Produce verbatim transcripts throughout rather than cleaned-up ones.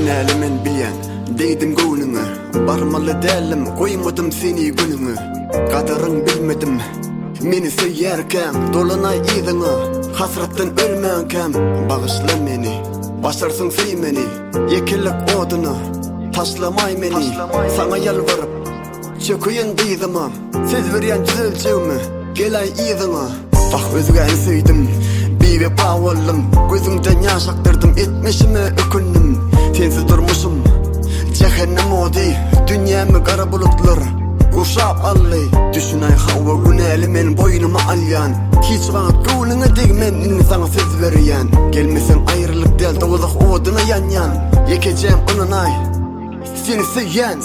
günälimen bilýän Deydim göwnüňe barmaly dälim goýmadym seni günüňe Gadaryň bilmedim meni seýärkäm dolanay iziňe hasratdan ölmänkäm Bagyşla meni başarsyň seýmeni Yekilik oduny taşlamay meni Sana ýalbaryp çökýän diýdimam Siz berýän düzeljegimi gelay iziňe Ah özüge söýdim bewepa boldum gözüňden ýaş aktyrdım etmişime ökündüm Sensiz durmuşum cehennem odi dünyamy gara bulutlar Kuşap ally düşünay hawa günäli men boynuma alýan Hiç wagt göwlüňe degmen inni sana söz berýän Gelmesen aýrylyk del dowuzak oduny ýanýan Yekejem onunay seni seýýän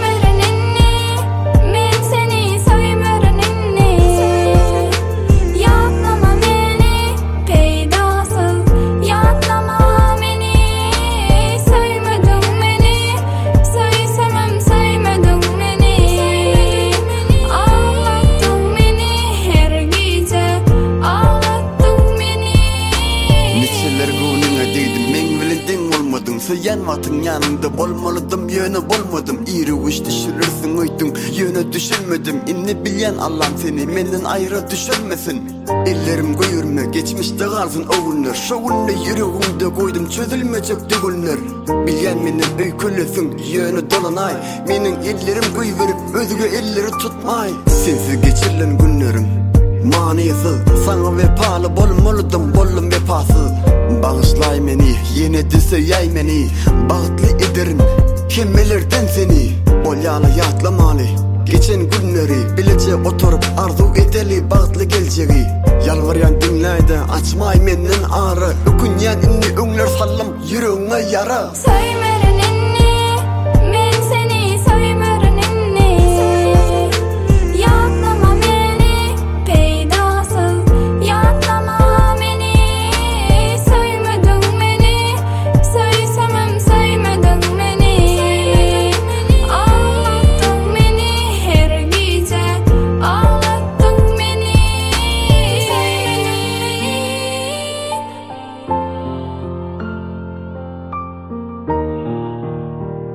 Seýen wagtyň ýanynda bolmalydym, ýöne bolmadym. Iri wiş düşürürsiň öýtüň, ýöne düşürmedim. Inni bilýän Allah'm seni menden aýra düşürmesin. Ellerim goýurma, geçmişde galsyn o günler. Şo günde ýüregimde goýdum çözülmejek günler. Bilýän meni öýkülesiň, ýöne dolanay. Meniň ellerim goýberip, özüge elleri tutmay. Sensiz geçirilen günlerim manysyz, sana wepaly bolmalydym, boldum wepasyz. Bagyşlay meni, ýene düseýäy meni Bagtly ederim kimmelerden seni Bolýaly ýatlamaly geçen günleri Bilece oturup arzu edeli bagtly geljegi Ýalvarýan diňläýde açmay menden ara Ökünýän inni öňler sallam ýüregiňe ýara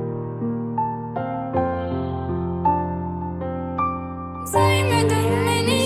Sevmedin beni